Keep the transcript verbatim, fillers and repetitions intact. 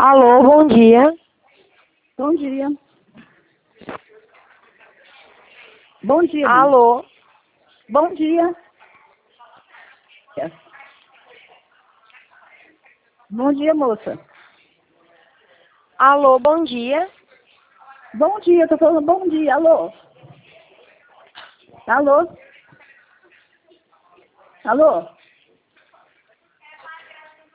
Alô, bom dia. Bom dia. Bom dia. Alô. Bom dia. Bom dia, moça. Alô, bom dia. Bom dia, tô falando bom dia. Alô. Alô. Alô.